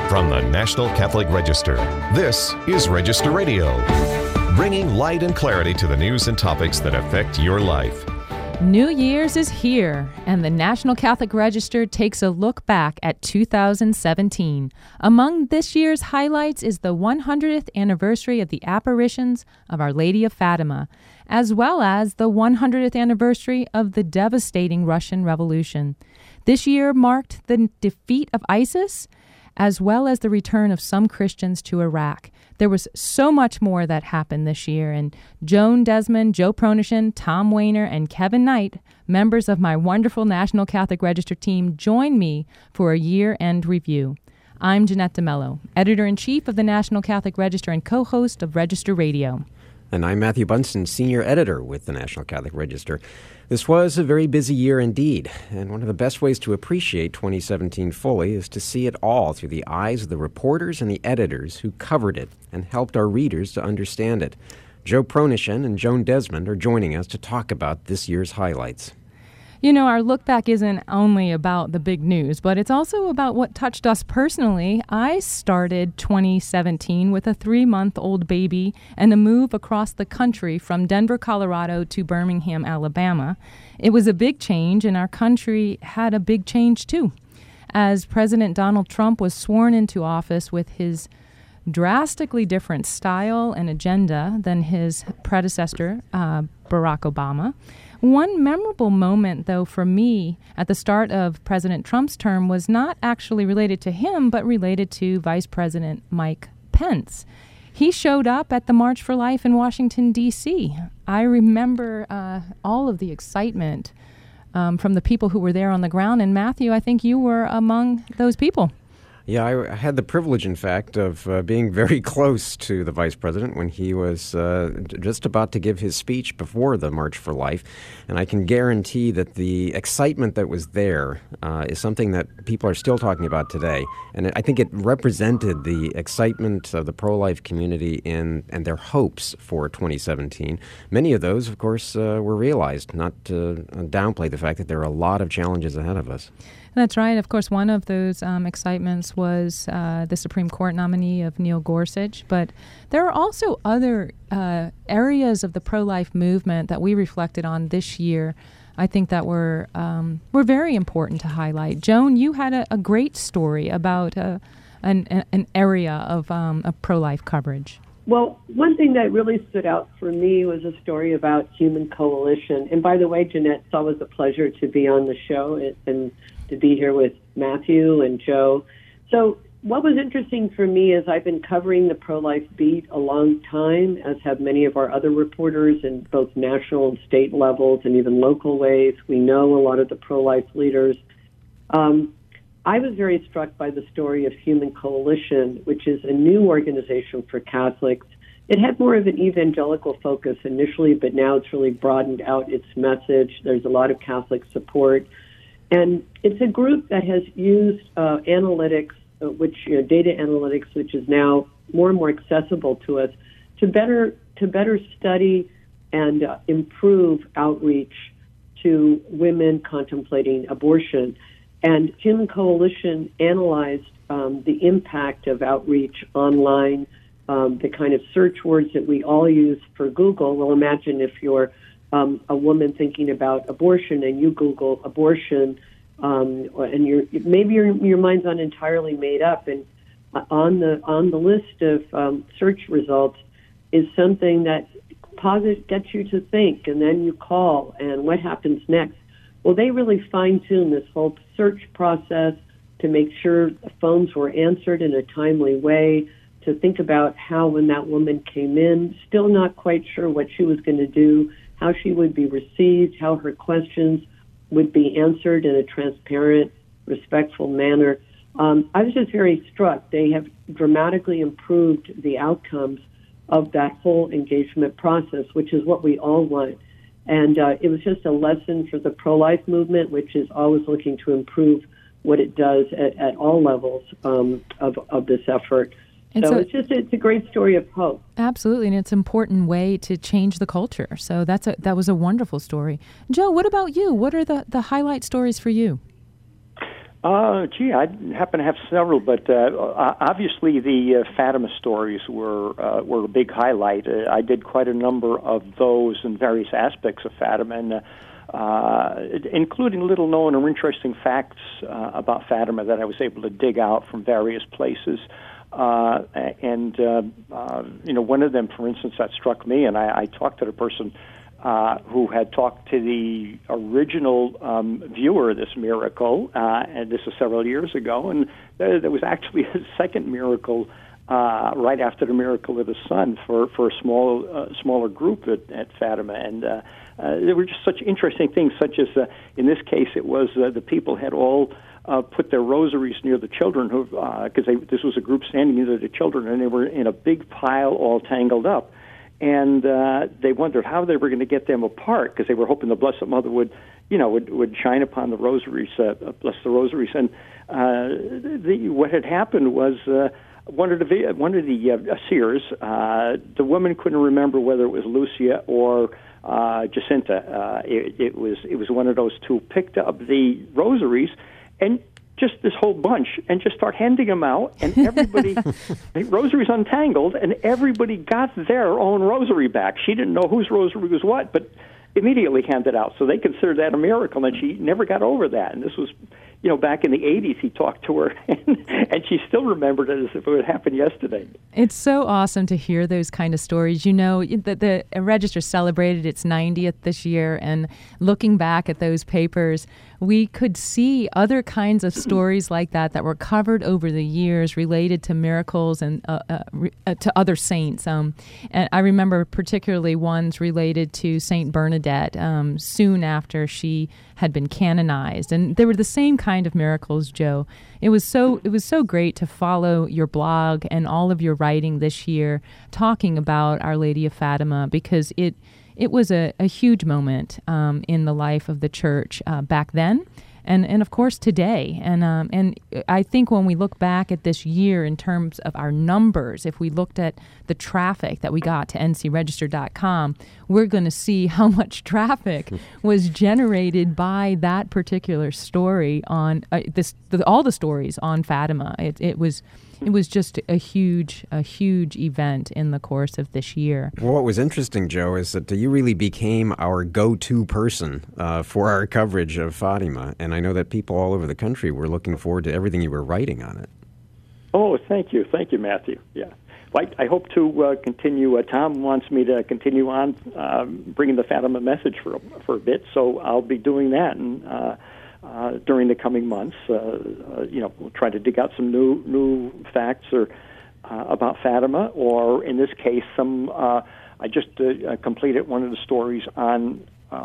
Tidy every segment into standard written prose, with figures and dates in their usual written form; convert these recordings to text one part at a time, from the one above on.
From the National Catholic Register, this is Register Radio, bringing light and clarity to the news and topics that affect your life. New Year's is here, and the National Catholic Register takes a look back at 2017. Among this year's highlights is the 100th anniversary of the apparitions of Our Lady of Fatima, as well as the 100th anniversary of the devastating Russian Revolution. This year marked the defeat of ISIS, as well as the return of some Christians to Iraq. There was so much more that happened this year, and Joan Desmond, Joe Pronishin, Tom Wayner, and Kevin Knight, members of my wonderful National Catholic Register team, joined me for a year-end review. I'm Jeanette DeMello, Editor-in-Chief of the National Catholic Register and co-host of Register Radio. And I'm Matthew Bunson, Senior Editor with the National Catholic Register. This was a very busy year indeed, and one of the best ways to appreciate 2017 fully is to see it all through the eyes of the reporters and the editors who covered it and helped our readers to understand it. Joe Pronishin and Joan Desmond are joining us to talk about this year's highlights. You know, our look back isn't only about the big news, but it's also about what touched us personally. I started 2017 with a 3-month-old baby and a move across the country from Denver, Colorado to Birmingham, Alabama. It was a big change, and our country had a big change too. As President Donald Trump was sworn into office with his drastically different style and agenda than his predecessor, Barack Obama. One memorable moment, though, for me at the start of President Trump's term was not actually related to him, but related to Vice President Mike Pence. He showed up at the March for Life in Washington, D.C. I remember all of the excitement from the people who were there on the ground. And Matthew, I think you were among those people. Yeah, I had the privilege, in fact, of being very close to the vice president when he was just about to give his speech before the March for Life. And I can guarantee that the excitement that was there is something that people are still talking about today. And I think it represented the excitement of the pro-life community and their hopes for 2017. Many of those, of course, were realized, not to downplay the fact that there are a lot of challenges ahead of us. That's right. Of course, one of those excitements was the Supreme Court nominee of Neil Gorsuch. But there are also other areas of the pro-life movement that we reflected on this year, I think, that were very important to highlight. Joan, you had a great story about an area of pro-life coverage. Well, one thing that really stood out for me was a story about Human Coalition. And by the way, Jeanette, it's always a pleasure to be on the show and to be here with Matthew and Joe. So what was interesting for me is I've been covering the pro-life beat a long time, as have many of our other reporters in both national and state levels and even local ways. We know a lot of the pro-life leaders. I was very struck by the story of Human Coalition, which is a new organization for Catholics. It had more of an evangelical focus initially, but now it's really broadened out its message. There's a lot of Catholic support. And it's a group that has used analytics, data analytics, which is now more and more accessible to us, to better study and improve outreach to women contemplating abortion. And Human Coalition analyzed the impact of outreach online, the kind of search words that we all use for Google. Well, imagine if you're a woman thinking about abortion and you Google abortion, and your mind's not entirely made up. And on the list of search results is something that gets you to think, and then you call, and what happens next? Well, they really fine-tuned this whole search process to make sure the phones were answered in a timely way, to think about how when that woman came in, still not quite sure what she was going to do, how she would be received, how her questions would be answered in a transparent, respectful manner. I was just very struck. They have dramatically improved the outcomes of that whole engagement process, which is what we all want. And it was just a lesson for the pro-life movement, which is always looking to improve what it does at all levels of this effort. And so it's a great story of hope. Absolutely, and it's an important way to change the culture. So that was a wonderful story. Joe, what about you? What are the highlight stories for you? Gee, I happen to have several, but obviously the Fatima stories were a big highlight. I did quite a number of those in various aspects of Fatima, and including little known or interesting facts about Fatima that I was able to dig out from various places. And one of them, for instance, that struck me, and I talked to the person who had talked to the original viewer of this miracle, and this was several years ago, and there was actually a second miracle right after the miracle of the sun for a smaller group at Fatima, and there were just such interesting things, such as in this case it was the people had all put their rosaries near the children, because this was a group standing near the children, and they were in a big pile all tangled up. And they wondered how they were going to get them apart, because they were hoping the Blessed Mother would shine upon the rosaries, bless the rosaries. And what had happened was one of the seers, the woman couldn't remember whether it was Lucia or Jacinta. It was one of those two. Picked up the rosaries and just this whole bunch, and just start handing them out, and everybody, the rosaries untangled, and everybody got their own rosary back. She didn't know whose rosary was what, but immediately handed out. So they considered that a miracle, and she never got over that. And this was, back in the 80s, he talked to her, and she still remembered it as if it would happen yesterday. It's so awesome to hear those kind of stories. The Register celebrated its 90th this year, and looking back at those papers, we could see other kinds of stories like that were covered over the years related to miracles and to other saints. And I remember particularly ones related to Saint Bernadette soon after she had been canonized. And they were the same kind of miracles, Joe. It was so great to follow your blog and all of your writing this year talking about Our Lady of Fatima, because it was a huge moment in the life of the church back then, and of course today. And I think when we look back at this year in terms of our numbers, if we looked at the traffic that we got to ncregister.com, we're going to see how much traffic was generated by that particular story on all the stories on Fatima. It was just a huge event in the course of this year. Well, what was interesting, Joe, is that you really became our go-to person for our coverage of Fatima, and I know that people all over the country were looking forward to everything you were writing on it. Oh, thank you, Matthew. Yeah, well, I hope to continue. Tom wants me to continue on bringing the Fatima message for a bit, so I'll be doing that, and during the coming months, we'll try to dig out some new facts or about Fatima, or in this case, I just completed one of the stories on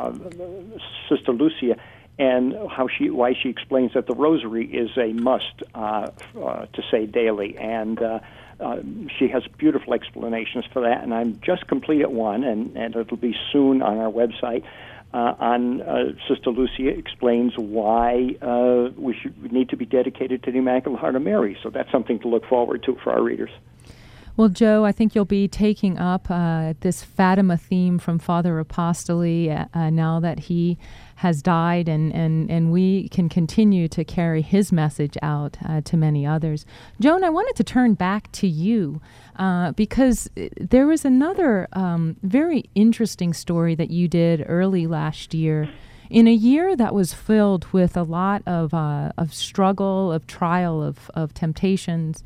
Sister Lucia and why she explains that the Rosary is a must to say daily, and she has beautiful explanations for that. And I'm just completed one, and it'll be soon on our website. On Sister Lucia explains why we need to be dedicated to the Immaculate Heart of Mary. So that's something to look forward to for our readers. Well, Joe, I think you'll be taking up this Fatima theme from Father Apostoli now that he has died, and we can continue to carry his message out to many others. Joan, I wanted to turn back to you because there was another very interesting story that you did early last year, in a year that was filled with a lot of struggle, of trial, of temptations.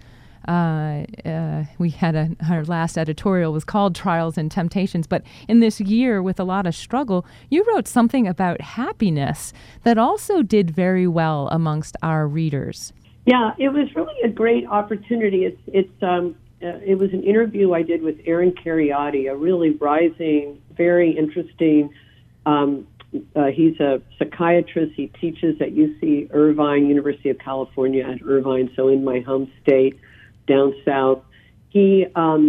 We had our last editorial was called Trials and Temptations, but in this year with a lot of struggle, you wrote something about happiness that also did very well amongst our readers. Yeah, it was really a great opportunity. It was an interview I did with Aaron Cariotti, a really rising, very interesting. He's a psychiatrist. He teaches at UC Irvine, University of California at Irvine, so in my home state, down south. He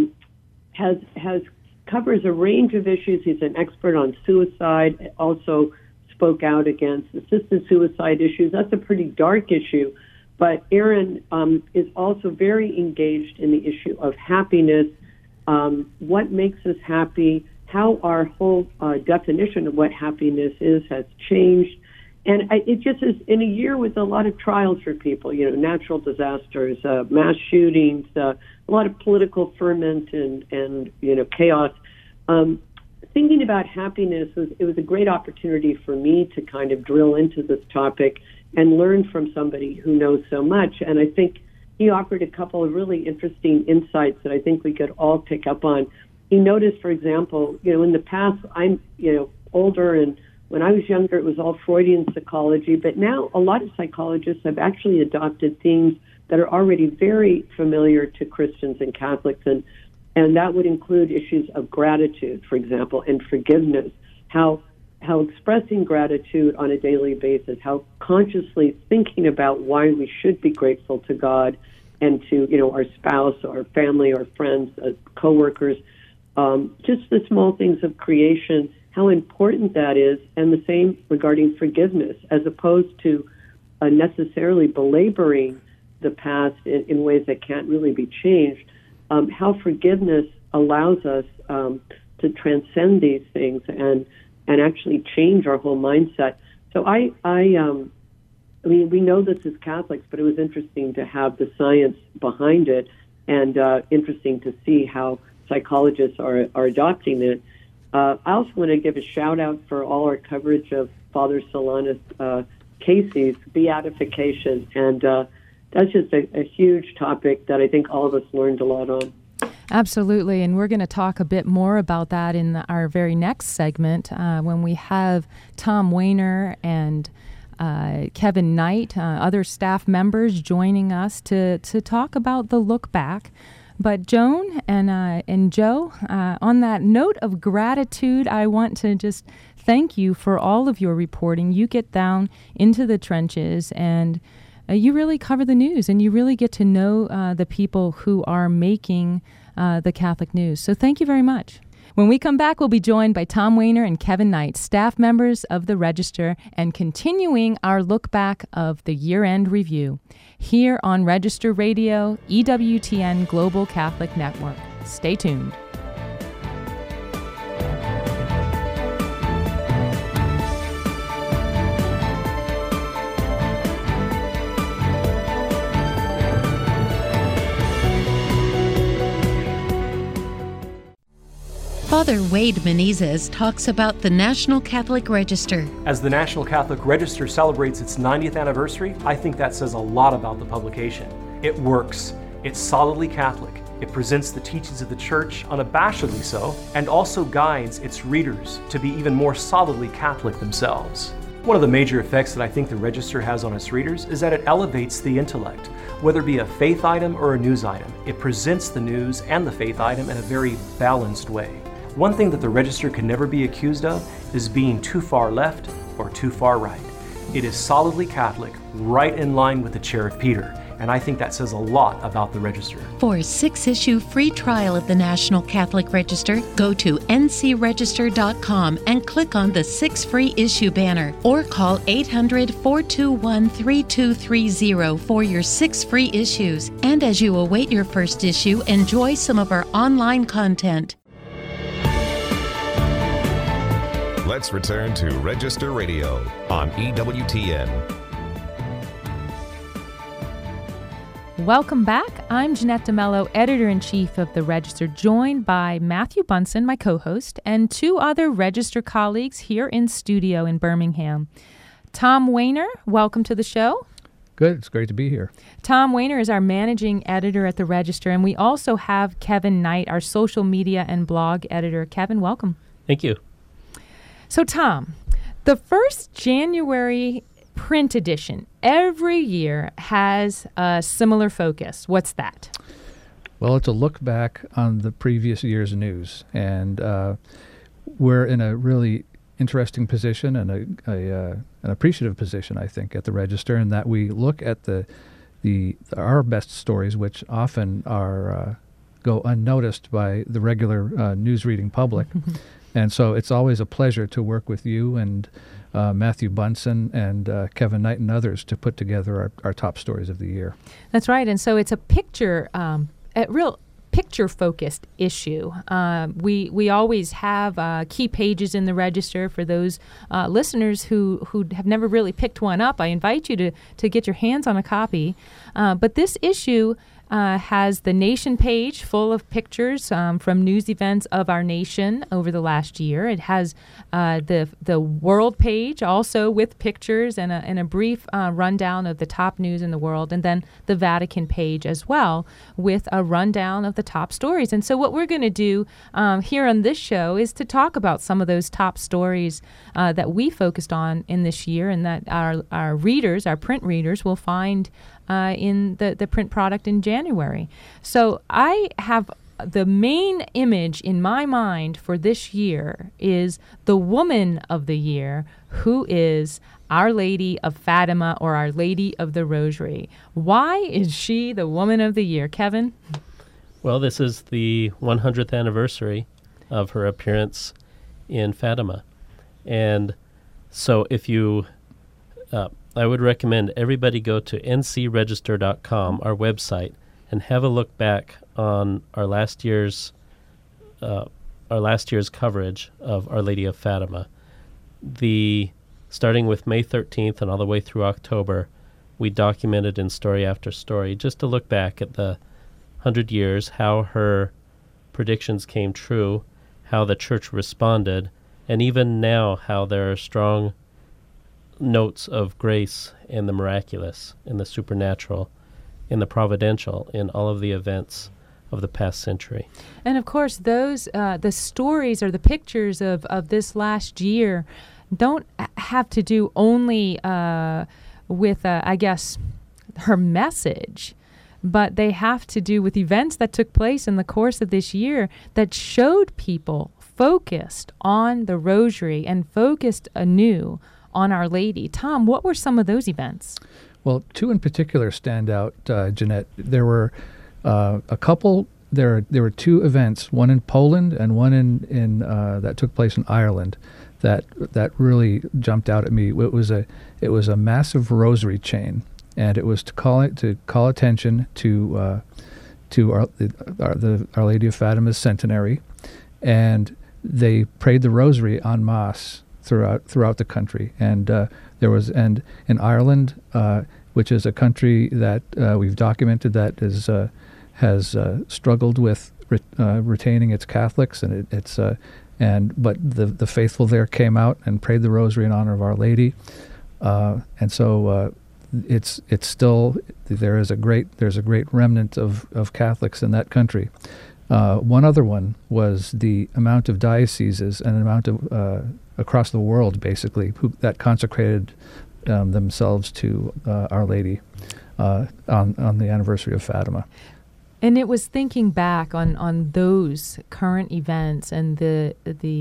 covers a range of issues. He's an expert on suicide, also spoke out against assisted suicide issues. That's a pretty dark issue. But Aaron is also very engaged in the issue of happiness, what makes us happy, how our whole definition of what happiness is has changed. And it just is in a year with a lot of trials for people, natural disasters, mass shootings, a lot of political ferment and chaos. Thinking about happiness, it was a great opportunity for me to kind of drill into this topic and learn from somebody who knows so much. And I think he offered a couple of really interesting insights that I think we could all pick up on. He noticed, for example, in the past, I'm, older, and when I was younger, it was all Freudian psychology. But now a lot of psychologists have actually adopted themes that are already very familiar to Christians and Catholics. And that would include issues of gratitude, for example, and forgiveness, how expressing gratitude on a daily basis, how consciously thinking about why we should be grateful to God and to, our spouse, our family, our friends, coworkers, just the small things of creation, how important that is, and the same regarding forgiveness, as opposed to necessarily belaboring the past in ways that can't really be changed, how forgiveness allows us to transcend these things and actually change our whole mindset. So I mean, we know this as Catholics, but it was interesting to have the science behind it, and interesting to see how psychologists are adopting it. I also want to give a shout out for all our coverage of Father Solanus Casey's beatification, and that's just a huge topic that I think all of us learned a lot on. Absolutely, and we're going to talk a bit more about that in our very next segment when we have Tom Wehner and Kevin Knight, other staff members joining us to talk about the look back. But Joan and Joe, on that note of gratitude, I want to just thank you for all of your reporting. You get down into the trenches and you really cover the news, and you really get to know the people who are making the Catholic news. So thank you very much. When we come back, we'll be joined by Tom Wehner and Kevin Knight, staff members of the Register, and continuing our look back of the year-end review here on Register Radio, EWTN Global Catholic Network. Stay tuned. Father Wade Menezes talks about the National Catholic Register. As the National Catholic Register celebrates its 90th anniversary, I think that says a lot about the publication. It works. It's solidly Catholic. It presents the teachings of the Church unabashedly so, and also guides its readers to be even more solidly Catholic themselves. One of the major effects that I think the Register has on its readers is that it elevates the intellect. Whether it be a faith item or a news item, it presents the news and the faith item in a very balanced way. One thing that the Register can never be accused of is being too far left or too far right. It is solidly Catholic, right in line with the Chair of Peter, and I think that says a lot about the Register. For a 6-issue free trial of the National Catholic Register, go to ncregister.com and click on the 6 free issue banner, or call 800-421-3230 for your 6 free issues. And as you await your first issue, enjoy some of our online content. Let's return to Register Radio on EWTN. Welcome back. I'm Jeanette DeMello, Editor-in-Chief of the Register, joined by Matthew Bunson, my co-host, and 2 other Register colleagues here in studio in Birmingham. Tom Wehner, welcome to the show. Good. It's great to be here. Tom Wehner is our managing editor at the Register, and we also have Kevin Knight, our social media and blog editor. Kevin, welcome. Thank you. So, Tom, the first January print edition every year has a similar focus. What's that? Well, it's a look back on the previous year's news, and we're in a really interesting position and an appreciative position, I think, at the Register, in that we look at our best stories, which often are go unnoticed by the regular news reading public. And so it's always a pleasure to work with you and Matthew Bunson and Kevin Knight and others to put together our top stories of the year. That's right. And so it's a picture, a real picture-focused issue. We always have key pages in the Register for those listeners who have never really picked one up. I invite you to get your hands on a copy. But this issue has the nation page full of pictures from news events of our nation over the last year. It has the world page also with pictures and a brief rundown of the top news in the world, and then the Vatican page as well with a rundown of the top stories. And so what we're going to do here on this show is to talk about some of those top stories that we focused on in this year, and that our readers, our print readers, will find in the print product in January. So I have the main image in my mind for this year is the woman of the year, who is Our Lady of Fatima, or Our Lady of the Rosary. Why is she the woman of the year, Kevin? Well, this is the 100th anniversary of her appearance in Fatima. And so if you I would recommend everybody go to ncregister.com, our website, and have a look back on our last year's coverage of Our Lady of Fatima. Starting with May 13th and all the way through October, we documented in story after story, just to look back at the 100 years, how her predictions came true, how the church responded, and even now how there are strong notes of grace and the miraculous, in the supernatural, in the providential, in all of the events of the past century. And of course, those the stories or the pictures of this last year don't have to do only with, I guess, her message, but they have to do with events that took place in the course of this year that showed people focused on the Rosary and focused anew on Our Lady. Tom, what were some of those events? Well, two in particular stand out, Jeanette. There were a couple. There were two events, one in Poland and one in that took place in Ireland, that really jumped out at me. It was a massive rosary chain, and it was to call attention to Our Lady of Fatima's centenary, and they prayed the rosary en masse throughout the country. And in Ireland, which is a country that we've documented that has struggled with retaining its Catholics, and but the faithful there came out and prayed the rosary in honor of Our Lady, and so it's still there's a great remnant of Catholics in that country. One other one was the amount of dioceses and amount of across the world, basically, that consecrated themselves to Our Lady on the anniversary of Fatima. And it was thinking back on those current events and the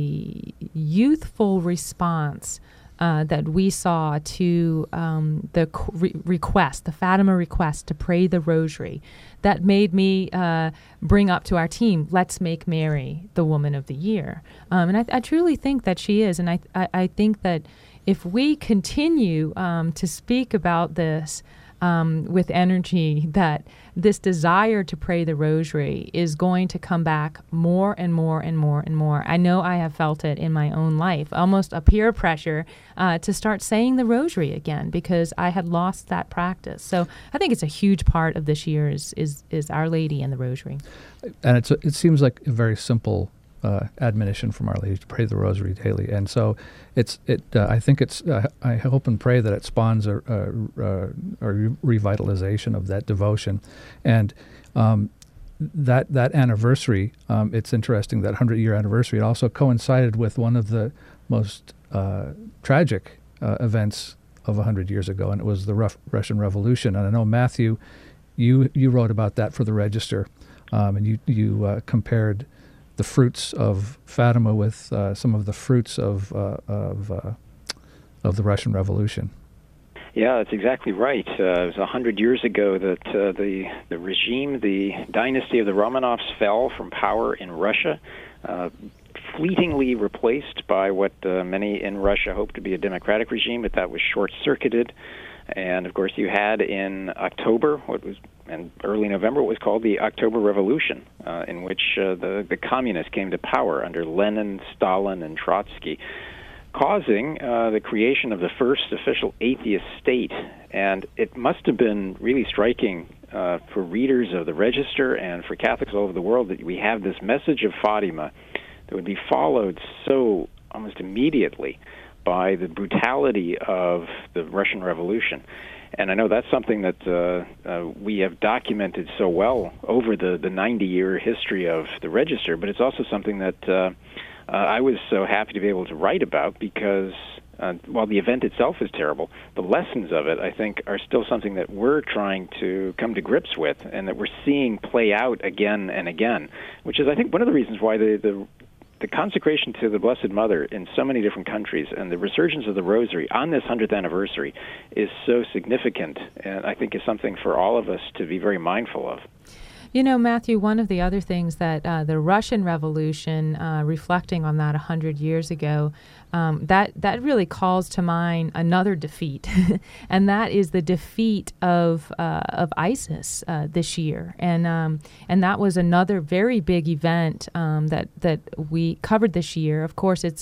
youthful response that we saw to the request, the Fatima request to pray the Rosary, that made me bring up to our team, let's make Mary the woman of the year. And I truly think that she is. And I think that if we continue to speak about this with energy, that this desire to pray the Rosary is going to come back more and more and more and more. I know I have felt it in my own life, almost a peer pressure to start saying the Rosary again, because I had lost that practice. So I think it's a huge part of this year is Our Lady and the Rosary. And it seems like a very simple admonition from Our Lady to pray the Rosary daily, and so I think I hope and pray that it spawns a revitalization of that devotion, and that anniversary. It's interesting, that 100-year anniversary. It also coincided with one of the most tragic events of 100 years ago, and it was the Russian Revolution. And I know, Matthew, you wrote about that for the Register, and you compared the fruits of Fatima with some of the fruits of the Russian Revolution. Yeah, that's exactly right. It was 100 years ago that the regime, the dynasty of the Romanovs, fell from power in Russia, fleetingly replaced by what many in Russia hoped to be a democratic regime, but that was short-circuited. And, of course, you had in October and early November what was called the October Revolution, in which the communists came to power under Lenin, Stalin, and Trotsky, causing the creation of the first official atheist state. And it must have been really striking for readers of the Register and for Catholics all over the world that we have this message of Fatima that would be followed so almost immediately by the brutality of the Russian Revolution. And I know that's something that we have documented so well over the 90-year history of the Register, but it's also something that I was so happy to be able to write about because while the event itself is terrible, the lessons of it, I think, are still something that we're trying to come to grips with and that we're seeing play out again and again, which is, I think, one of the reasons why the consecration to the Blessed Mother in so many different countries and the resurgence of the Rosary on this 100th anniversary is so significant, and I think is something for all of us to be very mindful of. You know, Matthew, one of the other things that the Russian Revolution, reflecting on that 100 years ago, that really calls to mind another defeat, and that is the defeat of ISIS this year, and that was another very big event that we covered this year. Of course, it's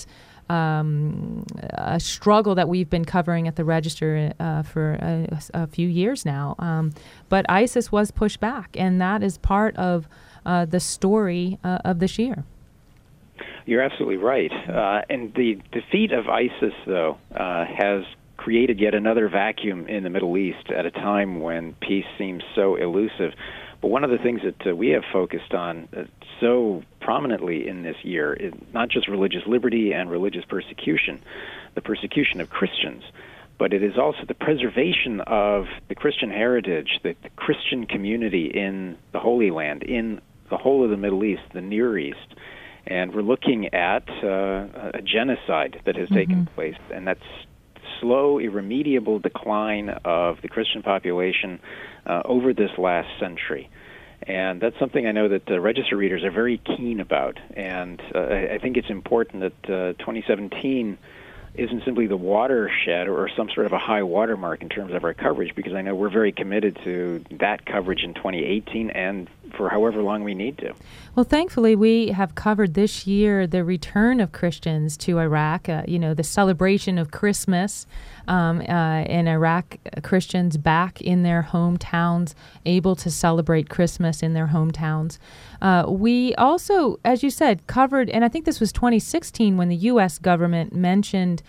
a struggle that we've been covering at the Register for a few years now. But ISIS was pushed back, and that is part of the story of this year. You're absolutely right. And the defeat of ISIS, though, has created yet another vacuum in the Middle East at a time when peace seems so elusive. But one of the things that we have focused on so prominently in this year is not just religious liberty and religious persecution, the persecution of Christians, but it is also the preservation of the Christian heritage, the Christian community in the Holy Land, in the whole of the Middle East, the Near East. And we're looking at a genocide that has taken place, and that's slow, irremediable decline of the Christian population over this last century. And that's something I know that Register readers are very keen about. And I think it's important that 2017 isn't simply the watershed or some sort of a high watermark in terms of our coverage, because I know we're very committed to that coverage in 2018 and for however long we need to. Well, thankfully, we have covered this year the return of Christians to Iraq, the celebration of Christmas in Iraq, Christians back in their hometowns, able to celebrate Christmas in their hometowns. We also, as you said, covered, and I think this was 2016 when the U.S. government mentioned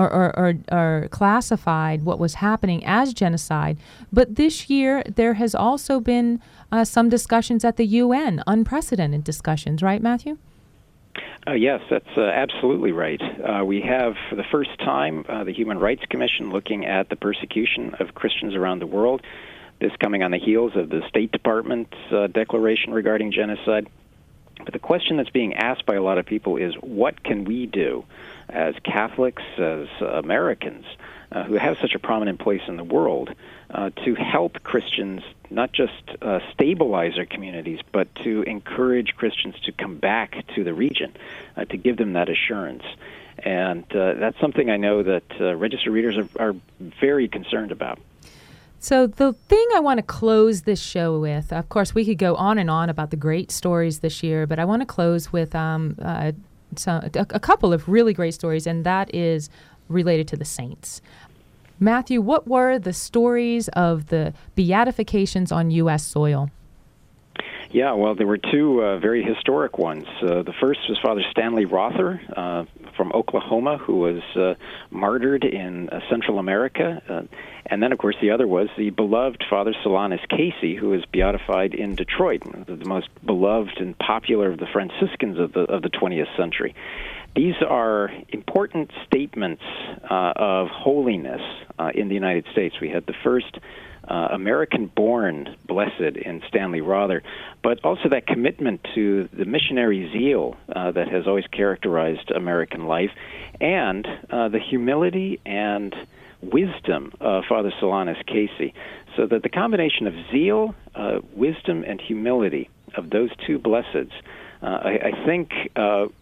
or classified what was happening as genocide. But this year, there has also been some discussions at the UN, unprecedented discussions, right, Matthew? Yes, that's absolutely right. We have, for the first time, the Human Rights Commission looking at the persecution of Christians around the world, this coming on the heels of the State Department's declaration regarding genocide. But the question that's being asked by a lot of people is, what can we do as Catholics, as Americans, who have such a prominent place in the world, to help Christians not just stabilize their communities, but to encourage Christians to come back to the region, to give them that assurance. And that's something I know that Register readers are very concerned about. So the thing I want to close this show with, of course, we could go on and on about the great stories this year, but I want to close with a couple of really great stories, and that is related to the saints. Matthew, what were the stories of the beatifications on U.S. soil? Yeah, well, there were two very historic ones. The first was Father Stanley Rother from Oklahoma, who was martyred in Central America. And then, of course, the other was the beloved Father Solanus Casey, who was beatified in Detroit, the most beloved and popular of the Franciscans of the 20th century. These are important statements of holiness in the United States. We had the first American-born blessed in Stanley Rother, but also that commitment to the missionary zeal that has always characterized American life, and the humility and wisdom of Father Solanus Casey. So that the combination of zeal, wisdom, and humility of those two blesseds, I think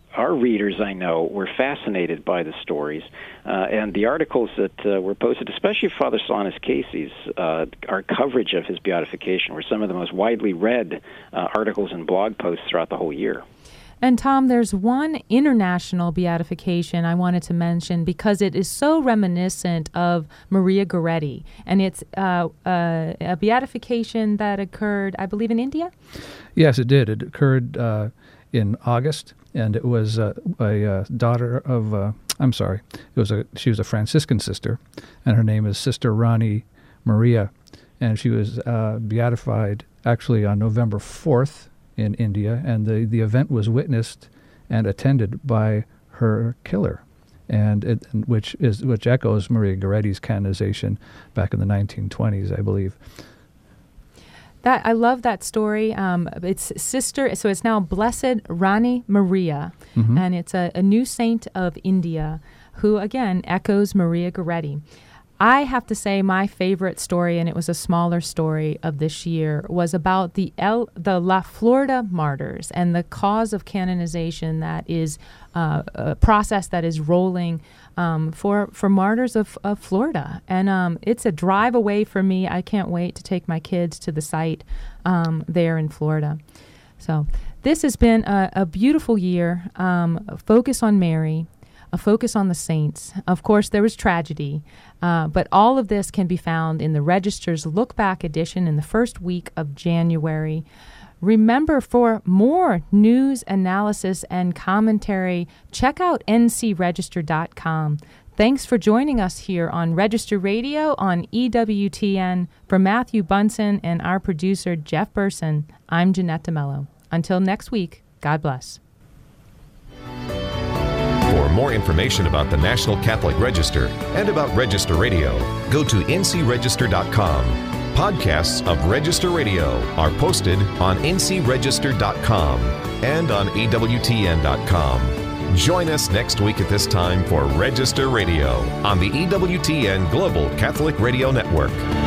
our readers, I know, were fascinated by the stories, and the articles that were posted, especially Father Sonis Casey's, our coverage of his beatification were some of the most widely read articles and blog posts throughout the whole year. And Tom, there's one international beatification I wanted to mention because it is so reminiscent of Maria Goretti, and it's a beatification that occurred, I believe, in India? Yes, it did. It occurred in August, and it was a daughter of, she was a Franciscan sister, and her name is Sister Rani Maria, and she was beatified actually on November 4th in India, and the event was witnessed and attended by her killer, and which echoes Maria Goretti's canonization back in the 1920s, I believe. I love that story. It's sister, so it's now Blessed Rani Maria, and it's a new saint of India who, again, echoes Maria Goretti. I have to say my favorite story, and it was a smaller story of this year, was about the La Florida martyrs and the cause of canonization that is a process that is rolling for martyrs of Florida. And it's a drive away for me. I can't wait to take my kids to the site there in Florida. So this has been a beautiful year. Focus on Mary. A focus on the saints. Of course, there was tragedy, but all of this can be found in the Register's Look Back edition in the first week of January. Remember, for more news, analysis, and commentary, check out ncregister.com. Thanks for joining us here on Register Radio on EWTN. For Matthew Bunson and our producer, Jeff Burson, I'm Jeanette DeMello. Until next week, God bless. For more information about the National Catholic Register and about Register Radio, go to ncregister.com. Podcasts of Register Radio are posted on ncregister.com and on EWTN.com. Join us next week at this time for Register Radio on the EWTN Global Catholic Radio Network.